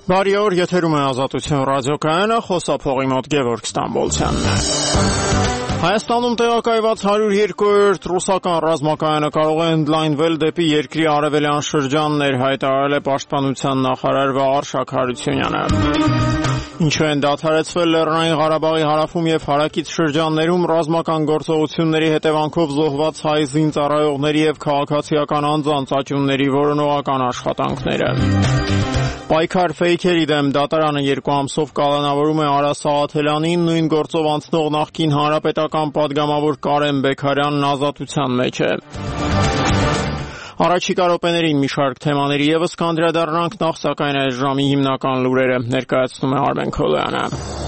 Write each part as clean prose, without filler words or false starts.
Բարի օր, եթերում է Ազատություն ռադիոկայանը, խոսափողի մոտ Գևորգ Ստամբոլցյանն է։ Հայաստանում տեղակայված 102-րդ ռուսական ռազմակայանը կարող է ընդլայնվել դեպի երկրի արևելյան շրջաններ, հայտարարել է Պաշտպանության նախարար Վաղարշակ Հարությունյանը։ Ինչու են դադարեցվել Լեռնային Ղարաբաղի հարավում եւ հարակից շրջաններում ռազմական գործողությունների հետևանքով զոհված հայ զինծառայողների եւ քաղաքացիական անձանց աճյունների որոնողական աշխատանքները։ Պայքար ֆեյքերի դեմ դատարանը 2 ամսով կալանավորում է Արա Սաղաթելյանին, նույն գործով անցնող նախկին հանրապետական պատգամավոր Կարեն Բեքարյանն ազատության մեջ է։ Առաջիկա րոպեներին մի շարք թեմաների ևս կանդրադառնանք, նախ սակայն այս ժամի հիմնական լուրերը ներկայացնում է Արմեն Քոլոյանը։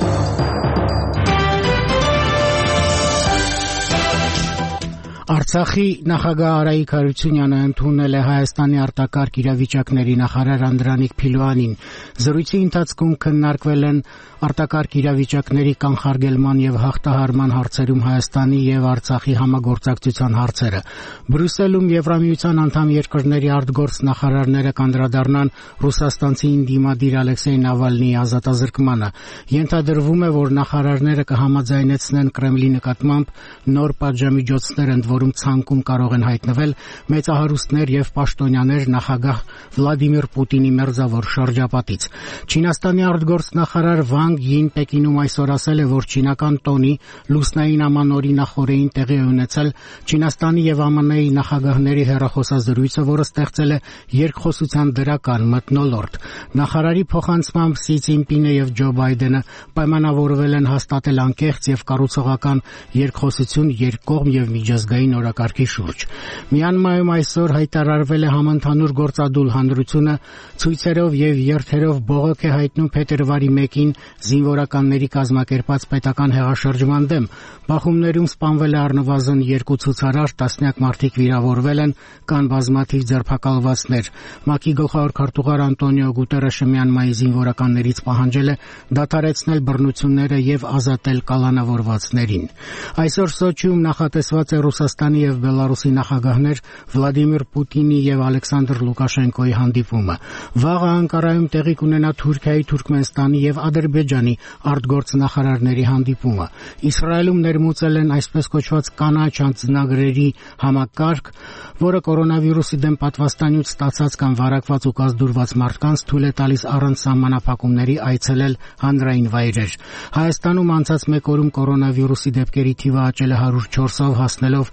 Արցախի նախագահ Արայիկ Հարությունյանը ընդունել է Հայաստանի արտակարգ իրավիճակների նախարար Անդրանիկ Փիլոյանին։ Զրույցի ընթացքում քննարկվել են արտակարգ իրավիճակների կանխարգելման եւ հաղթահարման հարցերում Հայաստանի եւ Արցախի համագործակցության հարցերը։ Բրյուսելում Եվրամիության անդամ երկրների արտգործնախարարները կանդրադառնան ռուսաստանցի դիմադիր Ալեքսեյ Նավալնիի ազատազրկմանը։ Ենթադրվում է, որ նախարարները կհամաձայնեցնեն Կրեմլի նկատմամբ նոր պատժամիջոցներ, ընդ որում ցանկում կարող են հայտնվել մեծահարուստներ եւ պաշտոնյաներ նախագահ Վլադիմիր Պուտինի մերձավոր շրջապատից։ Չինաստանի արտգործնախարար Վանգ Յին Պեկինում այսօր ասել է, որ չինական տոնի լուսնային ամանորի նախորդին տեղի է ունեցել Չինաստանի եւ ԱՄՆ-ի նախագահների հեռախոսազրույցը, որը ստեղծել է երկխոսության դրական մթնոլորտ։ Նախարարի փոխանցմամբ Սի Ցինպինը եւ Ջո Բայդենը պայմանավորվել են հաստատել անկեղծ եւ կառուցողական երկխոսություն երկկողմ եւ միջազգային օրակարգի շուրջ։ Մյանմարում այսօր հայտարարվել է համընդհանուր գործադուլ հանրությունը, ցույցերով եւ երթերով բողոք է հայտնում փետրվարի 1-ին զինվորականների կազմակերպած պետական հեղաշրջման դեմ։ Բախումներում սպանվել է առնվազն 2 ցուցարար, տասնյակ մարդիկ վիրավորվել են, կան բազմաթիվ ձերբակալվածներ։ ՄԱԿ-ի գլխավոր քարտուղար Անտոնիո Գուտերեշը Մյանմարի զինվորականներից պահանջել է դադարեցնել բռնությունները եւ ազատել կալանավորվածներին։ Այսօր Սոչիում նախատեսված է Ռուսաստանի եւ Բելարուսի նախագահներ Վլադիմիր Պուտինի եւ Ալեքսանդր Լուկաշենկոյի հանդիպումը։ Վաղը Անկարայում տեղի կունենա Թուրքիայի, Թուրքմենստանի եւ Ադրբեջանի արտգործնախարարների հանդիպումը։ Իսրայելում ներմուծել են այսպես կոչված կանաչ անձնագրերի համակարգ, որը կորոնավիրուսի դեմ պատվաստանյութ ստացած կամ վարակված ու կազդուրված մարդկանց թույլ է տալիս առանց սահմանափակումների այցելել հանրային վայրեր։ Հայաստանում անցած 1 օրում կորոնավիրուսի դեպքերի թիվը աճել է 104-ով, հասնելով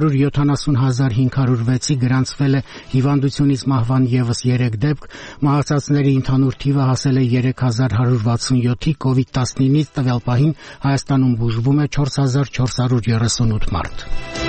170,506-ի, գրանցվել է հիվանդությունից մահվան եւս 3 դեպք, մահացածների ընդհանուր թիվը հասել է 3167-ի, COVID-19-ից տվյալ պահին Հայաստանում բուժվում է 4438 մարդ։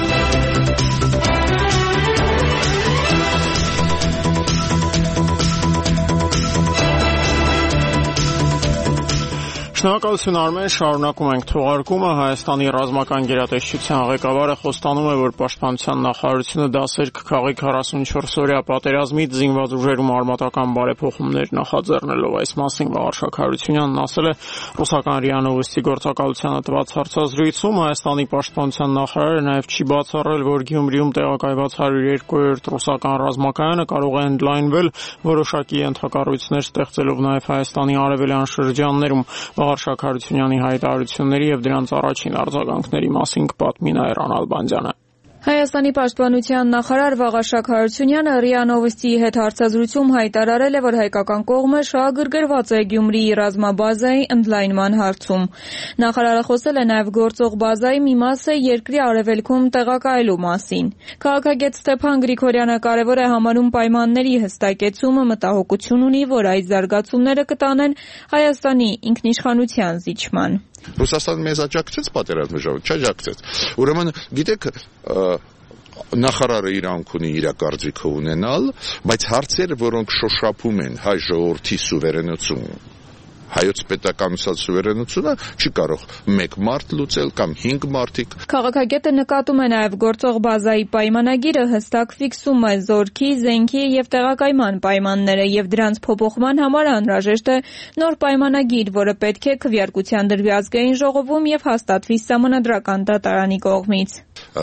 Շնորհակալություն Արմեն, շարունակում ենք թողարկումը։ Հայաստանի ռազմական գերատեսչության ղեկավարը խոստանում է, որ Պաշտպանության նախարարությունը դասեր կքաղի 44-օրյա պատերազմից զինված ուժերում արմատական բարեփոխումներ նախաձեռնելով։ Այս մասին Վաղարշակ Հարությունյանն ասել է ռուսական ՌԻԱ Նովոստի գործակալությանը տված հարցազրույցում։ Հայաստանի Պաշտպանության նախարարը նաև չի բացառել, որ Գյումրիում տեղակայված 102-րդ ռուսական ռազմակայանը կարող է ընդլայնվել, որոշակի ենթակառույցներ ստեղծելով նաև Հայաստանի արևելյան շրջաններում։ Վաղարշակ Հարությունյանի հայտարարությունների եւ դրանց առաջին արձագանքների մասին կպատմի Նաիրան Ալբանդյանը։ Հայաստանի Պաշտպանության նախարար Վաղարշակ Հարությունյանը ՌԻԱ Նովոստիի հետ հարցազրույցում հայտարարել է, որ հայկական կողմը շահագրգռված է Գյումրիի ռազմաբազայի ընդլայնման հարցում։ Նախարարը խոսել է նաև գործող բազայի մի մասը երկրի արևելքում տեղակայելու մասին։ Քաղաքագետ Ստեփան Գրիգորյանը կարևոր է համարում պայմանների հստակեցումը, մտահոգություն ունի, որ այս զարգացումները կտանեն Հայաստանի ինքնիշխանության զիջման։ Ռուսաստանը մեզ աջակցեց պատերազմի ժամանակ, չաջակցեց։ Ուրեմն, գիտեք, նախարարը իրանք ունի իր կարծիքը ունենալ, բայց հարցերը, որոնք շոշափում են հայ ժողովրդի սուվերենությունը, հայոց պետականության սուվերենությունը չի կարող 1 մարդ լուծել կամ 5 մարդիկ։ Քաղաքագետը նկատում է նաև գործող բազայի պայմանագիրը հստակ ֆիքսում է զորքի, զենքի եւ տեղակայման պայմանները եւ դրանց փոփոխման համար անհրաժեշտ է նոր պայմանագիր, որը պետք է քվեարկության դրվի ազգային ժողովում եւ հաստատվի Սահմանադրական դատարանի կողմից։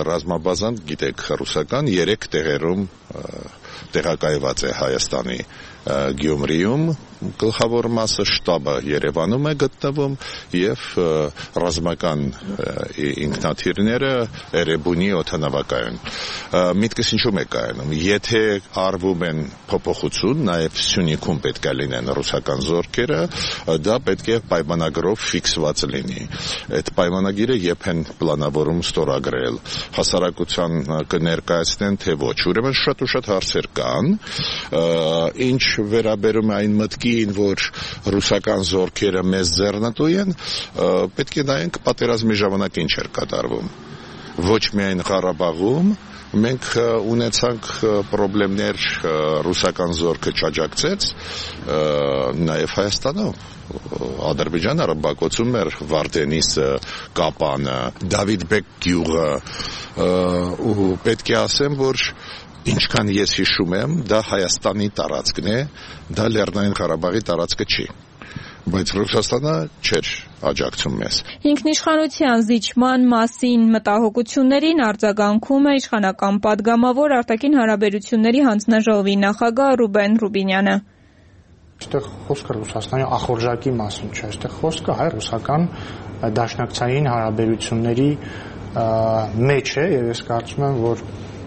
Ռազմաբազան, գիտեք, ռուսական 3 տեղերում տեղակայված է Հայաստանի Գյումրիում, գլխավոր մասը շտաբը Երևանում է գտնվում եւ ռազմական ինքնաթիռները Էրեբունի օդանավակայան։ Միտքս ինչու՞մ է կայանում։ Եթե արվում են փոփոխություն, նաեւ Սյունիքում պետք է լինեն ռուսական զորքերը, դա պետք է պայմանագրով ֆիքսված լինի։ Այդ պայմանագիրը երբ են պլանավորում ստորագրել, հասարակության կներկայացնեն թե ոչ։ Ուրեմն շատ ու շատ հարցեր կան, ինչ վերաբերում է այն մտքին, որ ռուսական զորքերը մեզ ձեռնտու են, պետք է նայենք պատերազմի ժամանակ ինչ էր կատարվում։ Ոչ միայն Ղարաբաղում մենք ունեցանք խնդիրներ, ռուսական զորքը չաջակցեց, նաև Հայաստանում։ Ադրբեջանը ռմբակոծում էր Վարդենիսը, Կապանը, Դավիթբեկ գյուղը, ու պետք է ասեմ, որ ինչքան ես հիշում եմ, դա Հայաստանի տարածքն է, դա Լեռնային Ղարաբաղի տարածքը չի, բայց Ռուսաստանը չէր աջակցում մեզ։ Ինքնիշխանության զիջման մասին մտահոգություններին արձագանքում է իշխանական պատգամավոր արտաքին հարաբերությունների հանձնաժողովի նախագահ Ռուբեն Ռուբինյանը։ Այստեղ խոսքը Ռուսաստանի ախորժակի մասին չէ, այստեղ խոսքը հայ-ռուսական դաշնակցային հարաբերությունների մեջ է, եւ ես կարծում եմ, որ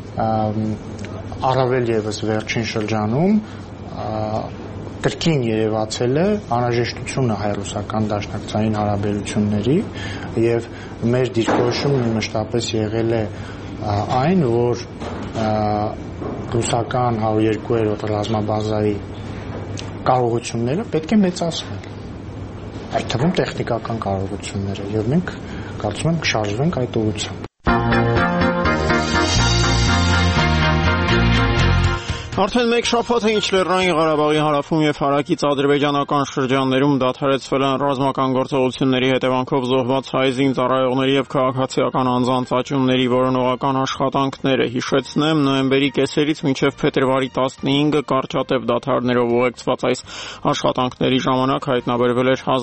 առավել եւս վերջին շրջանում կրկին երևացել է անհրաժեշտությունը հայ-ռուսական դաշնակցային հարաբերությունների եւ մեր դիրքորոշումը մշտապես եղել է այն, որ ռուսական 102-րդ ռազմաբազայի կարողությունները պետք է մեծացնել, այդ թվում տեխնիկական կարողությունները, եւ մենք կարծում եմ կշարժվենք այդ ուղղությամբ։ Արդեն մեկ շաբաթ է ինչ Լեռնային Ղարաբաղի հարավում եւ հարակից ադրբեջանական շրջաններում դադարեցվել են ռազմական գործողությունների հետևանքով զոհված հայ զինծառայողների եւ քաղաքացիական անձանց աճումների որոնողական աշխատանքները։ Հիշեցնեմ, նոյեմբերի կեսերից մինչեւ փետրվարի 15-ը կարճատև դադարներով ուղեկցված այս աշխատանքների ժամանակ հայտնաբերվել էր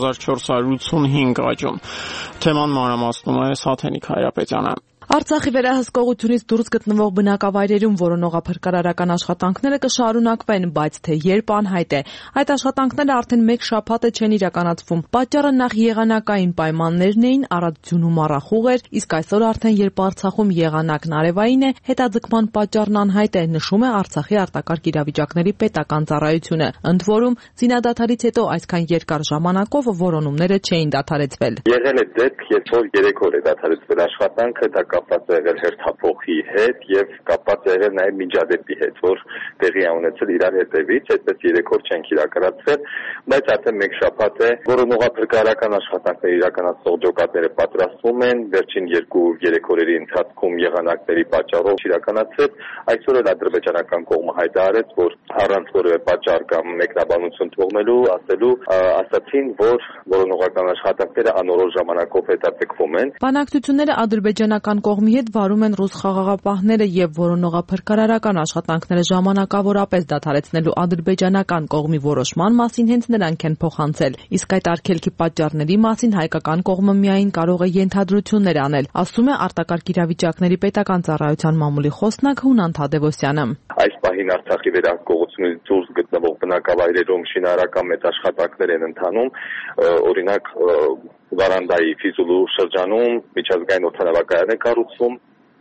1485 աճում։ Թեման մանրամասնում է Սաթենիկ Հայրապետյանը։ Արցախի վերահսկողությունից դուրս գտնվող բնակավայրերում որոնողափրկարարական աշխատանքները կշարունակվեն, բայց թե երբ անհայտ է։ Այդ աշխատանքները արդեն մեկ շաբաթ է չեն իրականացվում։ Պատճառը նախ եղանակային պայմաններն էին, առատությունում առախուղ էր, իսկ այսօր արդեն երբ Արցախում եղանակն արևային է, հետաձգման պատճառն անհայտ է, նշում է Արցախի արտակարգ իրավիճակների պետական ծառայությունը։ Ընդ որում, զինադադարից հետո այսքան երկար ժամանակով որոնումները չէին դադարեցվել։ Եղել է դեպք, երբ որ 3 օր է դադարեցվել աշխատանքը, դա կապված է եղել հերթափոխի հետ եւ կապված է եղել նաեւ միջադեպի հետ, որ տեղի է ունեցել իրար հետևից, այդպես 3 օր չենք իրականացրել, բայց արդեն մեկ շաբաթ է, որոնողափրկարարական աշխատանքները իրականացնող ջոկատները պատրաստվում են, վերջին 2-3 օրերի ընթացքում եղանակների պատճառով իրականացրել, այսօր էլ ադրբեջանական կողմը հայտարարեց, որ առանց որևէ պատճառ կամ մեկնաբանություն թողնելու, ասացին, որ որոնողական աշխատանքները անորոշ ժամանակով հետաձգվում են։ Բանակցությունները ադրբեջանական կողմի հետ վարում են ռուս խաղաղապահները եւ որոնողափրկարարական աշխատանքները ժամանակավորապես դադարեցնելու ադրբեջանական կողմի որոշման մասին հենց նրանք են փոխանցել։ Իսկ այդ արգելքի պատճառների մասին հայկական կողմը միայն կարող է ենթադրություններ անել, ասում է արտակարգ իրավիճակների պետական ծառայության մամուլի խոսնակ Հունան Թադևոսյանը։ Այս պահին Արցախի վերահսկողությունից դուրս գտնվող բնակավայրերում շինարարական մեծ աշխատանքներ են ընթանում, օրինակ Վարանդայի Ֆիզուլու շրջանում միջազգային օդանավակայան է կառուցվում,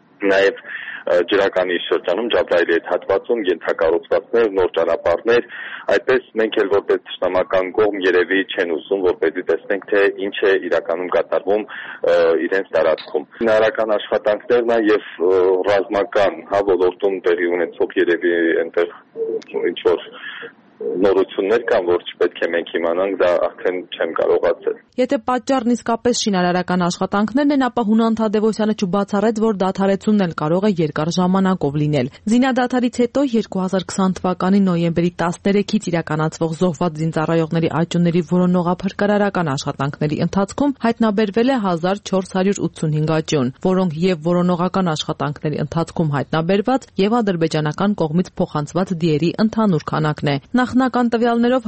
նաև ջրականի շրջանում Ջաբրայելի այդ հատվածում ենթակառուցվածքներ, նոր ճանապարհներ, այդպես մենք էլ որպես ճշտամական կողմ երևի չեն ուզում, որպեսզի տեսնենք, թե ինչ է իրականում կատարվում իրենց տարածքում։ Շինարարական աշխատանքներն եւ ռազմական ոլորտում տեղի ունեցող երևի այնտեղ ինչ որ նորություններ կան, որ չպետք է մենք իմանանք, դա արդեն չեմ կարողացել։ Եթե պատճառն իսկապես շինարարական աշխատանքներն են, ապա Հունան Թադևոսյանը չբացառեց, որ դադարեցումն էլ կարող է երկար ժամանակով լինել։ Զինադադարից հետո 2020 թվականի նոյեմբերի 13-ից իրականացվող զոհված զինծառայողների աճումների որոնողափրկարարական աշխատանքների ընթացքում հայտնաբերվել է 1485 աճուն, որոնք եւ որոնողական աշխատանքների ընթացքում հայտնաբերված եւ ադրբեջանական կողմից փոխանցված դիերի ընդհանուր քանակն է։ Նախնական տվյալներով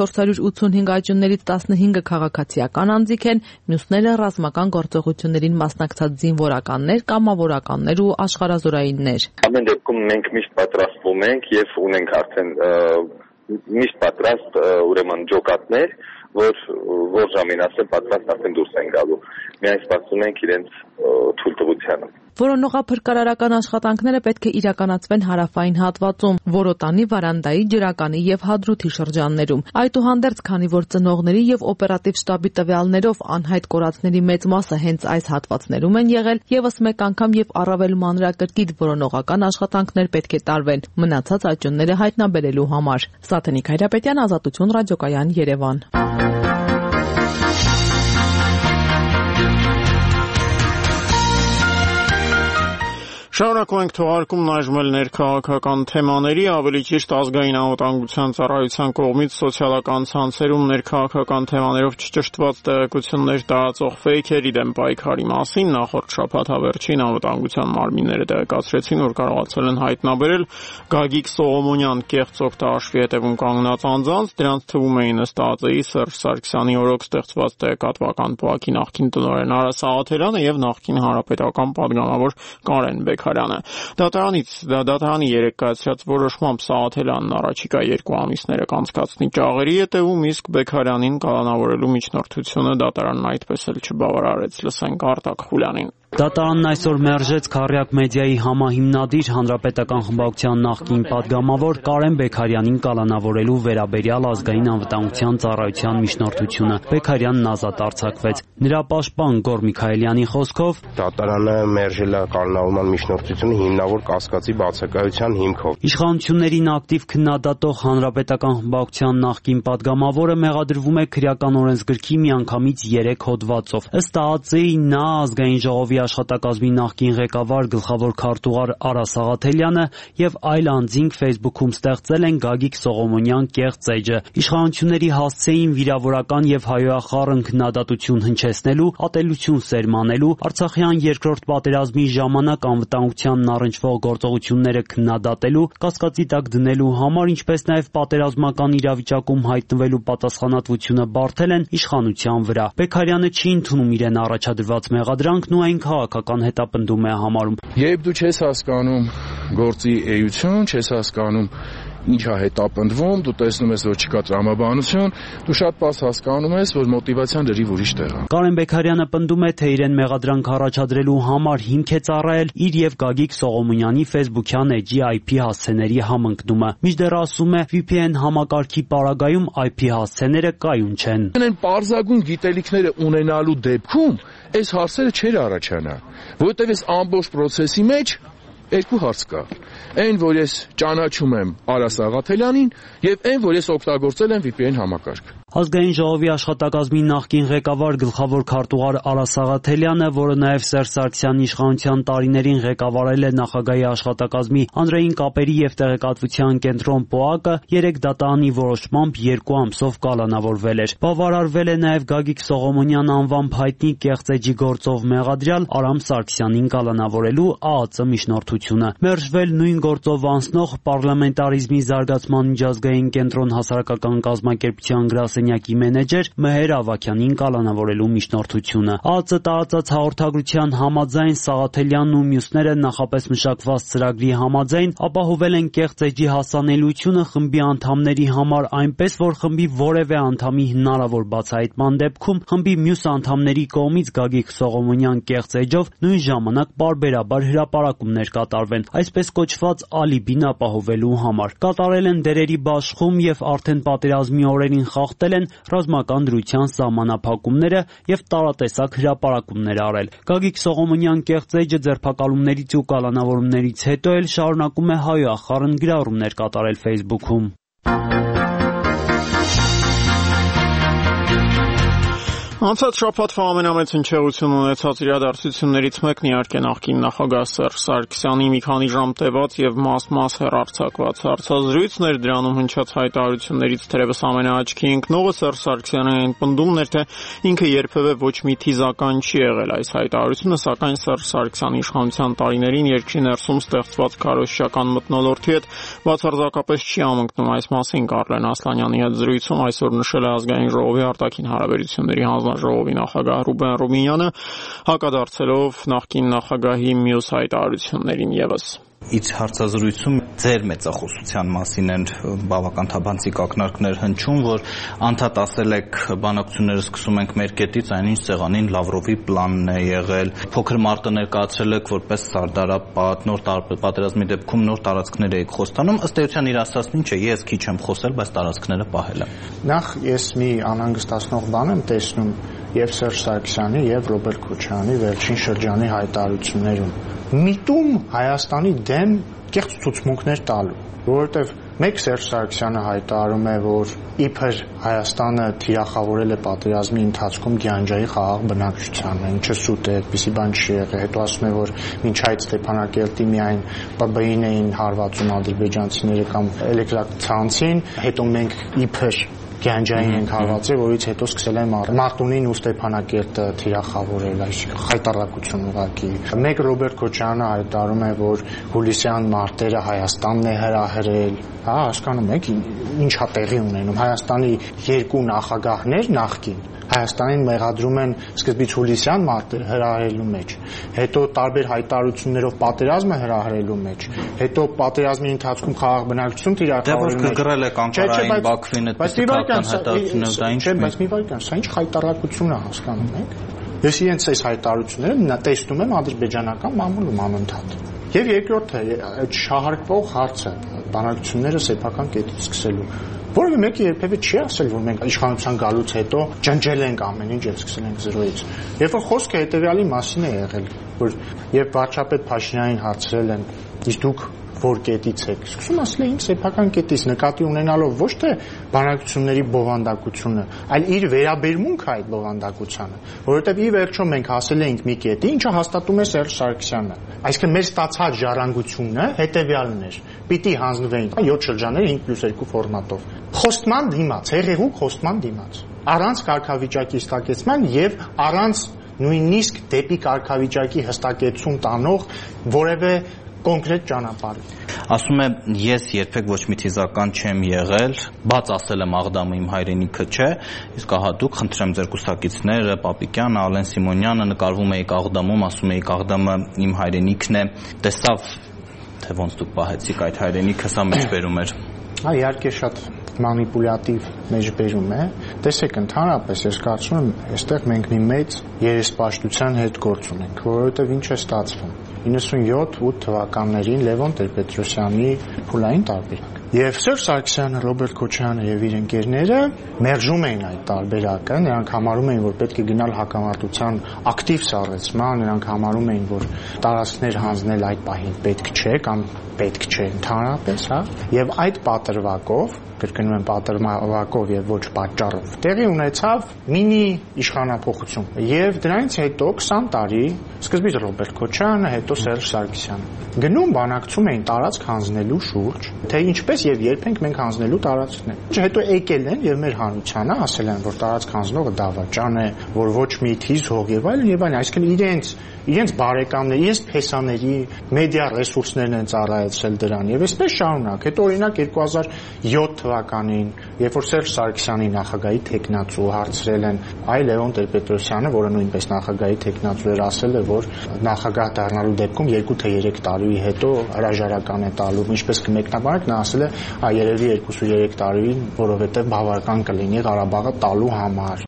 1485 աճյուններից 15-ը քաղաքացիական անձիկ են, մյուսները ռազմական գործողություններին մասնակցած զինվորականներ, կամավորականներ ու աշխարհազորայիններ։ Ամեն դեպքում մենք միշտ պատրաստվում ենք եւ ունենք արդեն միշտ պատրաստ ուրեմն ջոկատներ, որ ժամին ասեն պատրաստ արդեն դուրս են գալու։ Միայն սպասում ենք իրենց թույլտվությանը։ Որոնողափրկարարական աշխատանքները պետք է իրականացվեն հարավային հատվածում, Որոտանի, Վարանդայի, Ջրականի եւ Հադրութի շրջաններում։ Այդուհանդերձ, քանի որ ծնողների եւ օպերատիվ շտաբի տվյալներով անհայտ կորածների մեծ մասը հենց այս հատվածներում են եղել, եւս մեկ անգամ եւ առավել մանրակրկիտ որոնողական աշխատանքներ պետք է տարվեն մնացած աճյունները հայտնաբերելու համար։ Սաթենիկ Հայրապետյան, Ազատություն, ռադիոկայան, Երևան։ Շարունակում ենք թողարկումն այժմ էլ ներքաղաքական թեմաների, ավելի ճիշտ ազգային անվտանգության ծառայության կողմից սոցիալական ցանցերում ներքաղաքական թեմաներով չճշտված տեղեկություններ տարածող ֆեյքերի դեմ պայքարի մասին նախորդ շաբաթ հավերժին անվտանգության մարմինները տեղեկացրեցին, որ կարողացել են հայտնաբերել Գագիկ Սողոմոնյան կեղծ օգտահաշվի հետևում կանգնած անձանց, դրանց թվում էին ըստ ԱԱԾ-ի Սերժ Սարգսյանի օրոք ստեղծված տեղեկատվական պոակի նախկին տնօրեն Արա Սաղաթելյանը եւ նախկին հանրապետական պատգամավոր Կարեն Դատարանի երեկ կայացրած որոշմամբ Սաղաթելյանն առաջիկա 2 ամիսները կանցկացնի ճաղերի հետևում, իսկ Բեգարյանին կալանավորելու միջնորդությունը դատարանն այդպես էլ չբավարարեց։ Լսենք Արտակ Խուլյանին։ Դատարանն այսօր մերժեց Քառյակ մեդիայի համահիմնադիր հանրապետական խմբակցության նախկին պատգամավոր Կարեն Բեգարյանին կալանավորելու վերաբերյալ ազգային անվտանգության ծառայության միջնորդությունը։ Բեգարյանն ազատ արձակվեց։ Նրա պաշտպան Գոր Միքայելյանի խոսքով դատարանը մերժել է կալանավորման միջնորդությունը հիմնավոր կասկածի բացակայության հիմքով։ Իշխանություններին ակտիվ քննադատող հանրապետական խմբակցության նախկին պատգամավորը մեղադրվում է քրեական օրենսգրքի միանգամից 3 հոդվածով։ Ըստ ԱԱԾ-ի նա ազգային ժողովի աշխատակազմի նախկին ղեկավար գլխավոր քարտուղար Արա Սաղաթելյանը եւ այլ անձինք Facebook-ում ստեղծել են Գագիկ Սողոմոնյան կեղծ էջը։ Իշխանությունների հասցեին վիրավորական եւ հայոյախառն քննադատություն հնչեցնելու, ատելություն սերմանելու, Արցախյան երկրորդ պատերազմի ժամանակ անվտանգությանն առնչվող գործողությունները քննադատելու, կասկածի տակ դնելու համար, ինչպես նաեւ պատերազմական իրավիճակում հայտնվելու պատասխանատվությունը բարթել են իշխանության վրա։ Բեգարյանը չի ընդունում իրեն առաջադրված մեղադրանքն ու այն քաղաքական հետապնդում է համարում։ Երբ դու չես հասկանում գործի էություն, չես հասկանում ինչ է հետապնդվում, դու տեսնում ես, որ չկա տրամաբանություն, դու շատ պարզ հասկանում ես, որ մոտիվացիան լրիվ ուրիշ տեղ է։ Կարեն Բեգարյանը պնդում է, թե իրեն մեղադրանք առաջադրելու համար հիմք է ծառայել իր եւ Գագիկ Սողոմոնյանի Facebook-յան էջի IP հասցեների համընկնումը։ Մինչդեռ ասում է, VPN համակարգի պարագայում IP հասցեները կայուն չեն։ Այն պարզագույն գիտելիքները ունենալու դեպքում այս հարցերը չէր առաջանա, որովհետև այս ամբողջ process-ի մեջ երկու հարց կա։ Այն, որ ես ճանաչում եմ Արա Սաղաթելյանին, եւ այն, որ ես օգտագործել եմ VPN համակարգ։ Ազգային ժողովի աշխատակազմի նախկին ղեկավար գլխավոր քարտուղար Արա Սաղաթելյանը, որը նաև Սերժ Սարգսյանի իշխանության տարիներին ղեկավարել է նախագահի աշխատակազմի հանրային կապերի եւ տեղեկատվության կենտրոն ՊՕԱԿ-ը, երեք դատարանի որոշմամբ 2 ամսով կալանավորվել էր։ Բավարարվել է նաև Գագիկ Սողոմոնյան անվամբ հայտնի կեղծ էջի գործով մեղադրյալ Արամ Սարգսյանին կալանավորելու ԱԱԾ միջնորդությունը։ Մերժվել նույն գործով անցնող պարլամենտարիզմի զարգացման միջազգային կենտրոն հասարակական կազմակերպության գրասենյակի մենեջեր Մեհեր Ավագյանին կալանավորելու միջնորդությունը։ ԱԱԾ տարածած հաղորդագրության համաձայն Սաղաթելյանն ու մյուսները նախապես մշակված ծրագրի համաձայն ապահովել են կեղծ էջի հասանելիությունը խմբի անդամների համար այնպես, որ խմբի որևէ անդամի հնարավոր բացահայտման դեպքում խմբի մյուս անդամների կողմից Գագիկ Սողոմոնյան կեղծ էջով նույն ժամանակ պարբերաբար հրապարակումներ կատարվեն, այսպես կոչված ալիբին ապահովելու համար։ Կատարել են դերերի բաշխում եւ արդեն պատերազմի օրերին խախտել են ռազմական դրության սահմանափակումները եւ տարատեսակ հրապարակումներ արել։ Գագիկ Սողոմոնյան կեղծ էջը ձերբակալումներից ու կալանավորումներից հետո էլ շարունակում է հայոախառն գրառումներ կատարել Facebook-ում։ Անցած շաբաթվա ամենամեծ հնչեղություն ունեցած իրադարձություններից մեկն իհարկե նախկին նախագահ Սերժ Սարգսյանի մի քանի ժամ տևած եւ մաս-մաս հեռարձակված հարցազրույցն էր, դրանում հնչած հայտարարություններից թերևս ամենաաչքի ընկնողը Սերժ Սարգսյանի այն պնդումն էր, թե ինքը երբևէ ոչ մի թիզական չի եղել այս հայտարարությունը, սակայն Սերժ Սարգսյանի իշխանության տարիներին երկրի ներսում ստեղծված քարոզչական մթնոլորտի հետ բացարձակապես չի ամընկնում։ Այս մասին Կարլեն Ասլանյանի հետ զրույցում այսօր նշել է ազգային ժողովի արտաքին հարաբերությունների ժողովի նախագահ Ռուբեն Ռուբինյանը, հակադարձելով նախկին նախագահի մյուս հայտարարություններին եւս։ Իր հարցազրույցում ձեր մեծախոսության մասին են բավական թափանցիկ ակնարկներ հնչում, որ անդադ ասել եք բանակցությունները սկսում ենք մեր կետից, այնինչ սեղանին Լավրովի պլանն է եղել, փոքր մարտը ներկայացրել եք որպես Սարդարապատ, նոր պատերազմի դեպքում նոր տարածքներ եք խոստանում, ըստ էության իր ասածն ինչ է, ես քիչ եմ խոսել, բայց տարածքները պահել եմ։ Նախ ես մի անհանգստացնող բան եմ տեսնում եւ Սերժ Սարգսյանի եւ Ռոբերտ Քոչարյանի վերջին շրջանի հայտարարություններում։ Միտում Հայաստանի դեմ կեղծ ցուցմունքներ տալու, որովհետեւ մեկ Սերժ Սարգսյանը հայտարարում է, որ իբր Հայաստանը թիրախավորել է պատերազմի ընթացքում Գյանջայի խաղաղ բնակչությանը, ինչը սուտ է, այդպիսի բան չի եղել։ Հետո ասում է, որ մինչ այդ Ստեփանակերտի միայն ՊԲ-ին էին հարվածում ադրբեջանցիները կամ էլեկտրացանցին, հետո մենք իբր Գյանջային ենք հարվածել, որից հետո սկսել են Մարտունին ու Ստեփանակերտը թիրախավորել, այսինքն խայտառակություն ուղղակի։ Մեկ Ռոբերտ Քոչարյանը հայտարարում է, որ հուլիսյան մարտերը Հայաստանն է հրահրել, հասկանում եք ինչա տեղի ունենում։ Հայաստանի երկու նախագահներ նախկին Հայաստանին մեղադրում են սկզբից հուլիսյան մարտը հրահրելու մեջ, հետո տարբեր հայտարարություններով պատերազմը հրահրելու մեջ, հետո պատերազմի ընթացքում խաղաղ բնակչություն թիրախավորելու մեջ։ Դե որ կգրել եք Անկարային, Բաքվին, այդպես թվական հայտարարություններով դա ինչ է։ Բայց մի վայրկյան, սա ինչ խայտառակություն է, հասկանում եք։ Ես իրենց այս հայտարարությունները տեսնում եմ ադրբեջանական մամուլում անընդհատ։ Եվ երկրորդը, այդ շահարկվող հարցը, բանակցությունները սեփական կետից սկսելու։ Որևէ մեկը երբևէ չի ասել, որ մենք իշխանության գալուց հետո ջնջել ենք ամեն ինչ եւ սկսել ենք զրոյից։ Երբ որ խոսքը հետեւյալի մասին է եղել, որ երբ վարչապետ Փաշինյանին հարցրել են, իսկ դուք որ կետից եք, սկսում ասել է ինձ սեփական կետից, նկատի ունենալով ոչ թե բանակցությունների բովանդակությունը, այլ իր վերաբերմունքը այդ բովանդակությանը, որովհետև ի վերջո մենք հասել էինք մի կետի, ինչը հաստատում է Սերժ Սարգսյանը։ Այսինքն մեր ստացած ժառանգությունը հետեւյալն էր. պիտի հանձնվեին 7 շրջաններ 5+2 ֆորմատով։ Խոստման դիմաց, հեղեղուկ խոստման դիմաց, առանց կարգավիճակի հստակեցման եւ առանց նույնիսկ դեպի կարգավիճակի հստակեցում տանող որևէ կոնկրետ ճանապարհ։ Ասում է, ես երբեք ոչ մի թիզական չեմ եղել, բաց ասել եմ Աղդամը իմ հայրենիքը չէ, իսկ ահա դուք խնդրեմ ձեր կուսակիցները, Պապիկյանը, Ալեն Սիմոնյանը նկարվում էիք Աղդամում, ասում էիք Աղդամը իմ հայրենիքն է, տեսավ թե ոնց դուք պահեցիք այդ հայրենիքը, սա մեջբերում էր։ Իհարկե շատ մանիպուլյատիվ մեջբերում է։ Տեսեք, ընդհանրապես ես կարծում եմ, այստեղ մենք մի մեծ երեսպաշտության հետ գործ ունենք, որովհետև ինչ է ստացվում։ 97-8 թվականներին Լևոն Տեր-Պետրոսյանի փուլային տարբերակ։ Եվ Սերժ Սարգսյանը, Ռոբերտ Քոչարյանը եւ իր ընկերները մերժում էին այդ տարբերակը, նրանք համարում էին, որ պետք է գնալ հակամարտության ակտիվ սառեցման, նրանք համարում էին, որ տարածքներ հանձնել այդ պահին պետք չէ կամ պետք չէ ընդհանրապես, հա, եւ այդ պատրվակով, կրկնում եմ պատրվակով եւ ոչ պատճառով, տեղի ունեցավ մինի իշխանափոխություն։ Եվ դրանից հետո 20 տարի, սկզբից Ռոբերտ Քոչարյանը, հետո Սերժ Սարգսյանը գնում բանակցում էին տարածք հանձնելու շուրջ, թե ինչպես եւ երբ ենք մենք հանձնելու տարածքներ։ Հետո եկել են եւ մեր հանրությանը ասել են, որ տարածք հանձնողը դավաճան է, որ ոչ մի թիզ հող եւ այլն, այսինքն իրենց բարեկամներ, իրենց փեսաների մեդիա ռեսուրսներն են ծառայեցրել դրան եւ այսպես շարունակ։ Հետո օրինակ 2007 թվականին, երբ որ Սերժ Սարգսյանի նախագահի տեխնացու հարցրել են, այ Լևոն Տեր-Պետրոսյանը, որը նույնպես նախագահի տեխնացու էր, ասել է, որ նախագահ դառնալու դեպքում 2 թե 3 տարի հետո հրաժարական է տալու, ինչպես կմեկնաբանեք, նա ասել է, երևի 2-3 տարի, որովհետեւ բավական կլինի Ղարաբաղը տալու համար։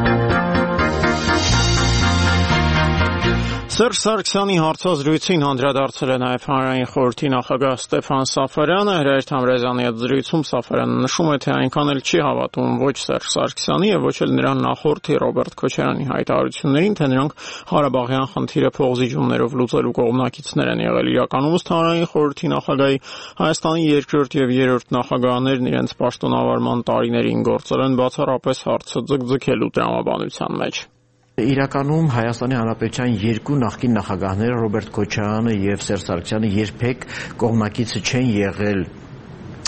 Սերժ Սարգսյանի հարցազրույցին անդրադարձել է նաև Հանրային խորհրդի նախագահ Ստեփան Սաֆարյանը։ Հրայր Թամրազյանի հետ զրույցում Սաֆարյանը նշում է, թե այնքան էլ չի հավատում ոչ Սերժ Սարգսյանի եւ ոչ էլ նրան նախորդի Ռոբերտ Քոչարյանի հայտարարություններին, թե նրանք Ղարաբաղյան խնդիրը փոխզիջումներով լուծելու կողմնակիցներ են եղել։ Իրականում ըստ Հանրային խորհրդի նախագահի Հայաստանի երկրորդ եւ երրորդ նախագահներն իրենց պաշտոնավարման տարիներին գործել են բացառապես հարցը ձգձգելու տրամաբանության մեջ։ Իրականում Հայաստանի Հանրապետության երկու նախկին նախագահները Ռոբերտ Քոչարյանը եւ Սերժ Սարգսյանը երբեք կողմնակիցը չեն եղել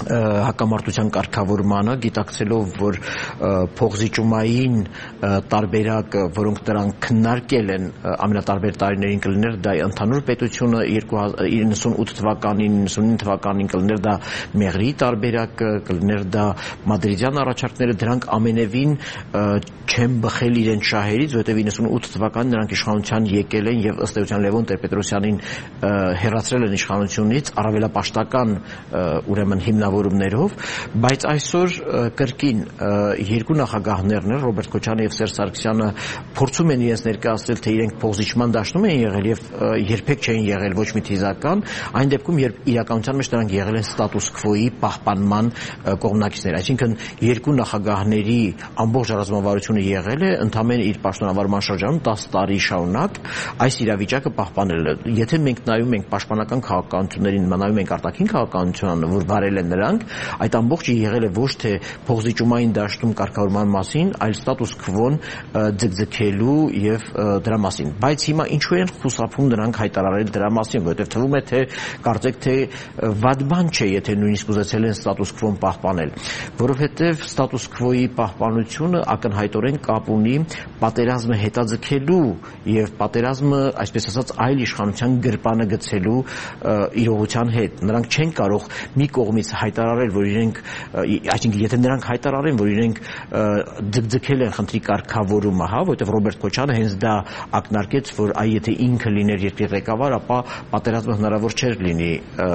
հակամարտության կարգավորմանը, գիտակցելով, որ փողզիջումային տարբերակը, որոնք դրանք քննարկել են ամենատարբեր տարիներին կլիներ դա ընդհանուր պետությունը 98 թվականին, 99 թվականին կլիներ դա Մեղրի տարբերակը, կլիներ դա մադրիդյան առաջարկները, դրանք ամենևին չեն բխել իրենց շահերից, որովհետև 98 թվականին նրանք իշխանության եկել են եւ ըստ էության Լևոն Տեր-Պետրոսյանին հեռացրել են իշխանությունից առավելապաշտական ուրեմն հիմնավորումներով, բայց այսօր կրկին երկու նախագահներն են Ռոբերտ Քոչարյանը եւ Սերժ Սարգսյանը փորձում են իրենց ներկայացնել, թե իրենք փողզիջման դաշտում են եղել եւ երբեք չեն եղել ոչ մի թիզական, այն դեպքում երբ իրականության մեջ նրանք եղել են ստատուս քվոյի պահպանման կողմնակիցներ, այսինքն երկու նախագահների ամբողջ ռազմավարությունը եղել է ընդամենը իր պաշտոնավարման շրջանում 10 տարի շարունակ այս իրավիճակը պահպանել է։ Եթե մենք նայում ենք պաշտպանական քաղաքականություններին, նայում ենք արտաքին քաղաքականությանը, որ վարել են նրանք, այդ ամբողջը եղել է ոչ թե փողզիջումային դաշտում կարգավորման մասին, այլ ստատուս քվոն ձգձգելու եւ դրա մասին։ Բայց հիմա ինչու են խուսափում նրանք հայտարարել դրա մասին, որովհետեւ թվում է թե կարծեք թե վատ բան չէ, եթե նույնիսկ ուզեցել են ստատուս քվոն պահպանել, որովհետեւ ստատուս քվոյի պահպանությունը ակնհայտորեն կապ ունի պատերազմը հետաձգելու եւ պատերազմը, այսպես ասած, այլ իշխանության գրպանը գցելու իրողության հետ։ Նրանք չեն կարող մի կողմից հայտարարել, որ իրենք, այսինքն եթե նրանք հայտարարեն, որ իրենք ձգձգել են խնդրի կարգավորումը, հա, որովհետեւ Ռոբերտ Քոչարյանը հենց դա ակնարկեց, որ այ եթե ինքը լիներ երկրի ղեկավար, ապա պատերազմը հնարավոր չէր լինի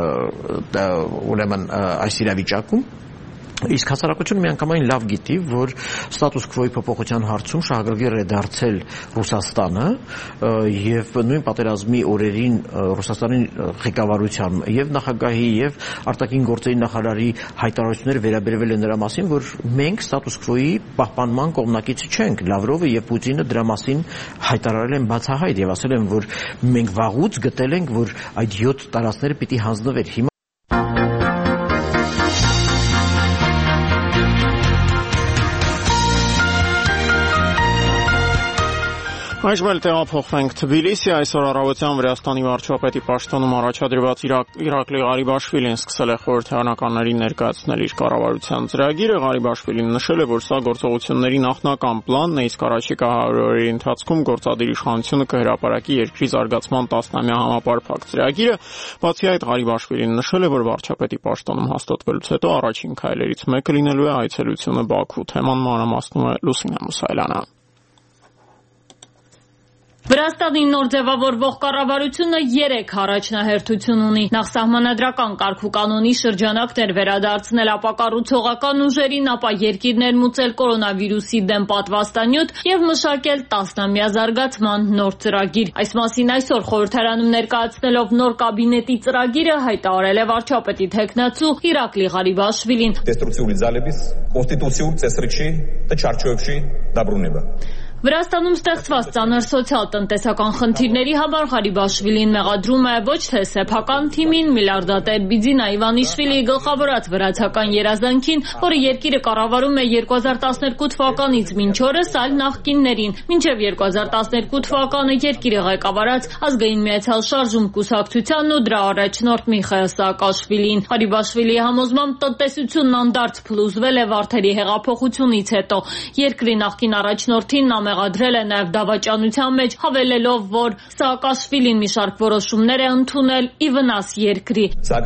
ուրեմն այս իրավիճակում։ Իսկ հասարակությունը միանգամայն լավ գիտի, որ ստատուս քվոյի փոփոխության հարցում շահագրգիռ է դարձել Ռուսաստանը եւ նույն պատերազմի օրերին Ռուսաստանի ղեկավարությամբ եւ նախագահի եւ արտաքին գործերի նախարարի հայտարարությունները վերաբերվել են նրա մասին, որ մենք ստատուս քվոյի պահպանման կողմնակից չենք։ Լավրովը եւ Պուտինը դրա մասին հայտարարել են բացահայտ եւ ասել են, որ մենք վաղուց գտել ենք, որ այդ 7 տարածքները պիտի հանձնվեր։ Այժմ էլ տեղափոխվենք Թբիլիսի, այսօր առավոտյան Վրաստանի վարչապետի պաշտոնում առաջադրված Իրակլի Ղարիբաշվիլին սկսել է խորհրդարանականներին ներկայացնել իր կառավարության ծրագիրը։ Ղարիբաշվիլին նշել է, որ սա գործողությունների նախնական պլանն է, իսկ առաջիկա 100 օրերի ընթացքում գործադիր իշխանությունը կհրապարակի երկրի զարգացման 10-ամյա համապարփակ ծրագիրը։ Բացի այդ, Ղարիբաշվիլին նշել է, որ վարչապետի պաշտոնում հաստատվելուց հետո առաջին քայլերից մեկը լինելու է այցելությունը Բաքու։ Թեման մանրամասնում է Լուսինե Մուսայելյանը։ Վրաստանի նոր ձևավորվող կառավարությունը 3 առաջնահերթություն ունի։ Նախ սահմանադրական կարգուկանոնի շրջանակներ վերադարձնել ապակառուցողական ուժերին, ապա երկիր ներմուծել կորոնավիրուսի դեմ պատվաստանյութ եւ մշակել 10-ամյա զարգացման նոր ծրագիր։ Այս մասին այսօր խորհրդարանում ներկայացնելով նոր կաբինետի ծրագիրը հայտարարել է վարչապետի թեկնածու Իրակլի Ղարիբաշվիլին։ Վրաստանում ստեղծված ծանր սոցիալ-տնտեսական խնդիրների համար Ղարիբաշվիլին մեղադրում է ոչ թե սեփական թիմին, միլիարդատեր Բիձինա Իվանիշվիլիի գլխավորած վրացական երազանքին, որը երկիրը կառավարում է 2012 թվականից մինչ օրս, այլ նախկիններին։ Մինչև 2012 թվականը երկիրը ղեկավարած Ազգային միացյալ շարժում կուսակցությանն ու դրա առաջնորդ Միխայիլ Սաակաշվիլին։ Ղարիբաշվիլիի համոզմամբ տնտեսությունն անդարձ փլուզվել է Վարդերի հեղափոխությունից հետո։ Երկրի նախկին առաջնորդին մեղադրել է նաև դավաճանության մեջ, հավելելով, որ Սաակաշվիլին մի շարք որոշումներ է ընդունել ի վնաս երկրի։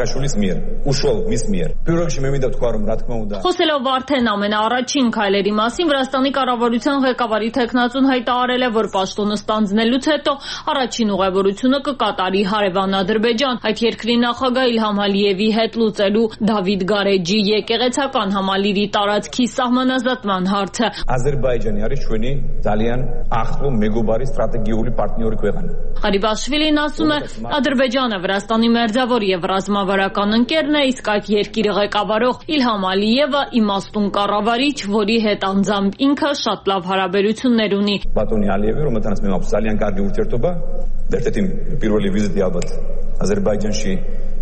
Խոսելով արդեն ամենաառաջին քայլերի մասին, Վրաստանի կառավարության ղեկավարի թեկնածուն հայտարարել է, որ պաշտոնը ստանձնելուց հետո առաջին ուղևորությունը կկատարի հարևան Ադրբեջան, այդ երկրի նախագահ Իլհամ Ալիևի հետ լուծելու Դավիթ Գարեջի եկեղեցական համալիրի տարածքի սահմանազատման հարցը։ Ադրբեջանի արիչունի Դալիան ախլու մեգոբարի ստրատեգիոյի պարտների կողմն։ Ղարիբաշվիլին ասում է, Ադրբեջանը Վրաստանի մերձավոր եւ ռազմավարական ընկերն է, իսկ այդ երկիրը ղեկավարող Իլհամ Ալիևը իմաստուն կառավարիչ, որի հետ անձամբ ինքը շատ լավ հարաբերություններ ունի։ Բատոնի Ալիևը ուրեմն մենք Սալյան կարդի ուրտերտոբա դերտետին პირველի վիզիտի ալբատ Ադրբեջանში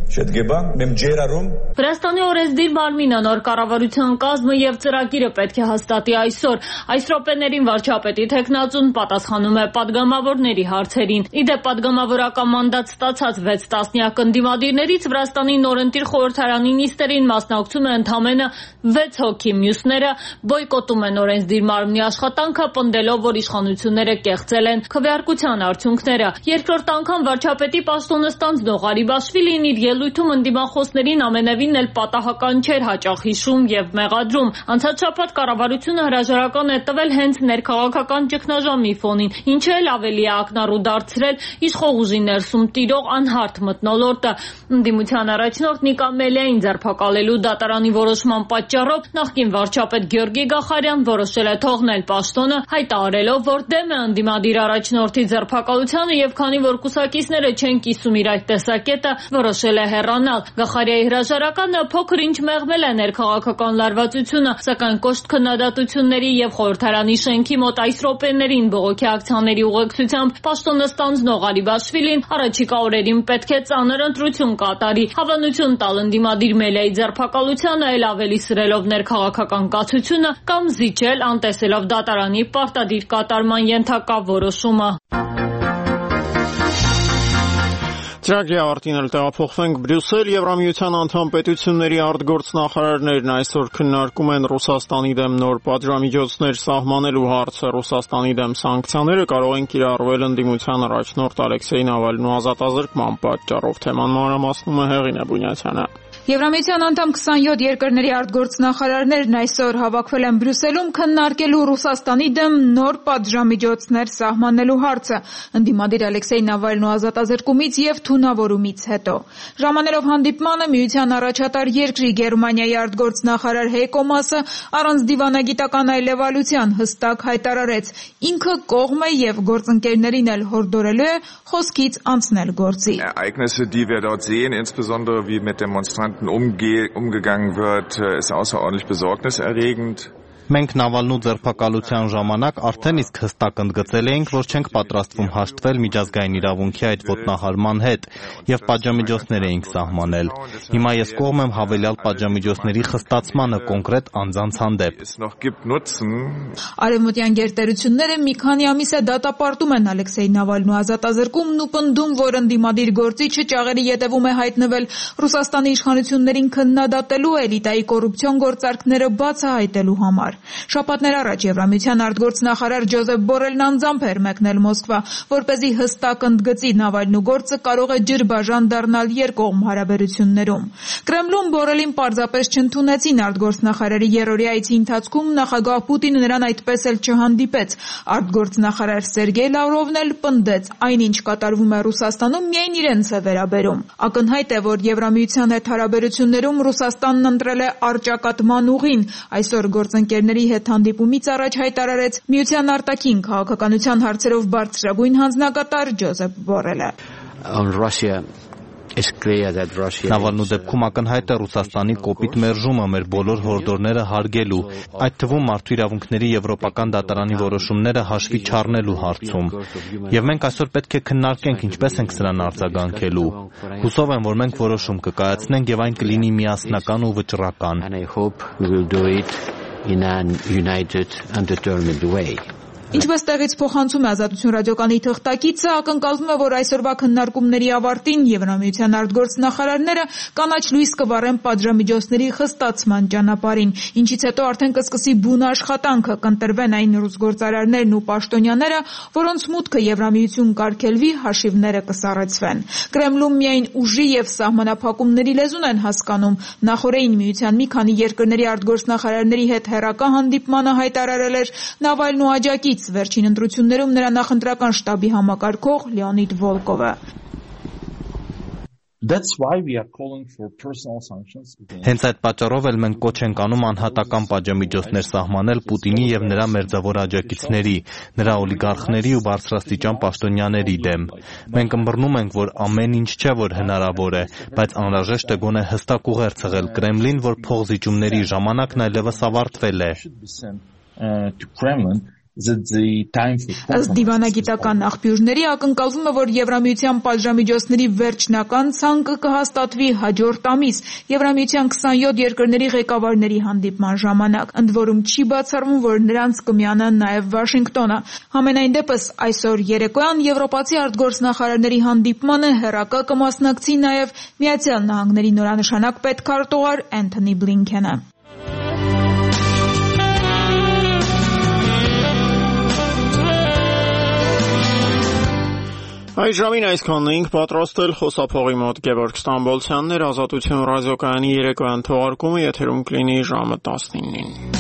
შედგება მე მჯერა რომ Վրաստանի օրենսդիր մարմինը նոր կառավարության կազմը եւ ծրագիրը պետք է հաստատի այսօր այս րոպեներին վարչապետի տեխնացուն պատասխանում է падգամավորների հարցերին իդեպ падգամավորական մանդատ ստացած 6 տասնյակ ընդդիմադիրներից Վրաստանի նորընտիր խորհրդարանի նիստերին մասնակցում է ընդամենը 6 հոգի մյուսները բոյկոտում են օրենսդիր մարմնի աշխատանքը պնդելով որ իշխանությունները կեղծել են քվեարկության արդյունքները երկրորդ անգամ վարչապետի պաշտոնը ստանձնող Արիբաշվիլին իր ելույթում ընդդիմախոսներին ամենևին էլ պատահական չէր հաճախ հիշում եւ մեղադրում անցած շաբաթ կառավարությունը հրաժարական է տվել հենց ներքաղաքական ճգնաժամի ֆոնին ինչը էլ ավելի է ակնառու դարձրել իշխող ուժի ներսում տիրող անհարթ մթնոլորտը ընդդիմության առաջնորդ Նիկա Մելիային ձերբակալելու դատարանի որոշման պատճառով նախկին վարչապետ Գյորգի Գախարյան որոշել է թողնել պաշտոնը հայտարարելով որ դեմ է ընդդիմադիր առաջնորդի ձերբակալությանը եւ քանի որ կուսակիցները չեն կիսում իր այդ տեսակետը որոշել է հեռանալ Գախարյայի հրաժարականը փոքր ինչ մեղմել է ներքաղաքական լարվածությունը սակայն կոշտ քննադատությունների եւ խորհրդարանի շենքի մոտ այս րոպեներին բողոքի ակցիաների ուղեկցությամբ պաշտոնը ստանձնող Արիբաշվիլին առաջիկա օրերին պետք է ծանր ընտրություն կատարի հավանություն տալ ընդդիմադիր Մելիայի ձերբակալությանը այլ ավելի սրելով ներքաղաքական կացությունը կամ զիջել անտեսելով դատարանի պարտադիր կատարման ենթակա որոշումը Ծրագրի ավարտին էլ տեղափոխվենք Բրյուսել Եվրամիության անդամ պետությունների արտգործնախարարներն այսօր քննարկում են Ռուսաստանի դեմ նոր պատժամիջոցներ սահմանելու հարցը Ռուսաստանի դեմ սանկցիաները կարող են կիրառվել ընդդիմության առաջնորդ Ալեքսեյ Նավալնու ազատազրկման պատճառով թեման մանրամասնում է Հեղինե Բունյացյանը Եվրամիության անդամ 27 երկրների արտգործնախարարներն այսօր հավաքվել են Բրյուսելում քննարկելու Ռուսաստանի դեմ նոր պատժամիջոցներ սահմանելու հարցը ընդդիմադիր Ալեքսեյ Նավալնու ազատազրկումից եւ թունավորումից հետո։ Ժամանելով հանդիպմանը միության առաջատար երկրի Գերմանիայի արտգործնախարար Հեյկո Մասը առանց դիվանագիտական այլևալության հստակ հայտարարեց ինքը կողմ է եւ գործընկերներին էլ հորդորելու է խոսքից անցնել գործի։ umgegangen wird, ist außerordentlich besorgniserregend. Մենք Նավալնու ձերբակալության ժամանակ արդեն իսկ հստակ ընդգծել էինք, որ չենք պատրաստվում հաշտվել միջազգային իրավունքի այդ ոտնահարման հետ եւ պատժամիջոցներ էինք սահմանել։ Հիմա ես կողմ եմ հավելյալ պատժամիջոցների խստացմանը կոնկրետ անձանց հանդեպ։ Արևմտյան գերտերությունները մի քանի ամիս է դատապարտում են Ալեքսեյ Նավալնու ազատազրկումն ու պնդում, որ ընդդիմադիր գործիչը ճաղերի ետևում է հայտնվել Ռուսաստանի իշխանություններին քննադատելու էլիտայի կոռուպցիոն գործարքները բացահայտելու համար։ Շաբաթներ առաջ Եվրամիության արտգործնախարար Ջոզեփ Բորելն անձամբ էր մեկնել Մոսկվա, որպեսզի հստակ ընդգծի Նավալնու գործը կարող է ջրբաժան դառնալ երկկողմ հարաբերություններում։ Կրեմլում Բորելին պարզապես չընդունեցին արտգործնախարարի երրորդի այցի ընթացքում նախագահ Պուտինը նրան այդպես էլ չհանդիպեց։ Արտգործնախարար Սերգեյ Լավրովն էլ պնդեց, այնինչ կատարվում է Ռուսաստանում միայն իրենց է վերաբերում։ Ակնհայտ է, որ Եվրամիության հետ հարաբերություններում Ռուսաստանն ընտրել է առճակատման ուղին։ Այսօր գործընկերների հետ հանդիպումից առաջ հայտարարեց միության արտաքին քաղաքականության հարցերով բարձրագույն հանձնակատար Ջոզեփ Բորելը։ Նավալնու դեպքում ակնհայտ է Ռուսաստանի կոպիտ մերժումը մեր բոլոր հորդորները հարգելու, այդ թվում մարդու իրավունքների եվրոպական դատարանի որոշումները հաշվի չառնելու հարցում։ Եվ մենք այսօր պետք է քննարկենք ինչպես ենք սրան արձագանքելու։ Հուսով եմ, որ մենք որոշում կկայացնենք եւ այն կլինի միասնական ու վճռական։ in an united and determined way. Ինչպես տեղից փոխանցում է Ազատություն ռադիոկայանի թղթակիցը, ակնկալվում է, որ այսօրվա քննարկումների ավարտին Եվրամիության արտգործնախարարները կանաչ լույս կվառեն պատժամիջոցների խստացման ճանապարհին, ինչից հետո արդեն կսկսի բուն աշխատանքը, կընտրվեն այն ռուս գործարարներն ու պաշտոնյաները, որոնց մուտքը Եվրամիություն կարգելվի, հաշիվները կսառեցվեն։ Կրեմլում միայն ուժի եւ սահմանափակումների լեզուն են հասկանում։ Նախորդին միության մի քանի երկրների արտգործնախարարների հետ հերակա հանդիպմանը հայտարարել էր Նավալնու աջակից վերջին ընտրություններում նրա նախընտրական շտաբի համակարգող Լեոնիդ Վոլկովը։ Հենց այդ պատճառով էլ մենք կոչ ենք անում անհատական պատժամիջոցներ սահմանել Պուտինի եւ նրա մերձավոր աջակիցների, նրա օլիգարխների ու բարձրաստիճան պաշտոնյաների դեմ։ Մենք ըմբռնում ենք, որ ամեն ինչ չէ, որ հնարավոր է, բայց անհրաժեշտ է գոնե հստակ ուղեր ցղել Կրեմլին, որ փողզիջումների ժամանակն այլևս ավարտվել է։ Ըստ դիվանագիտական աղբյուրների ակնկալվում է, որ Եվրամիության պատժամիջոցների վերջնական ցանկը կհաստատվի հաջորդ ամիս Եվրամիության 27 երկրների ղեկավարների հանդիպման ժամանակ, ընդ որում չի բացառվում, որ նրանց կմիանա նաև Վաշինգտոնը։ Համենայն դեպս այսօր երեկոյան եվրոպացի արտգործնախարարների հանդիպմանը հեռակա կմասնակցի նաև Միացյալ Նահանգների նորանշանակ պետքարտուղար Էնթոնի Բլինքենը։ Այս ժամին այսքանն էինք պատրաստել խոսափողի մոտ Գևորգ Ստամբոլցյանն էր, Ազատություն ռադիոկայանի երեկոյան թողարկումը եթերում կլինի ժամը 19-ին։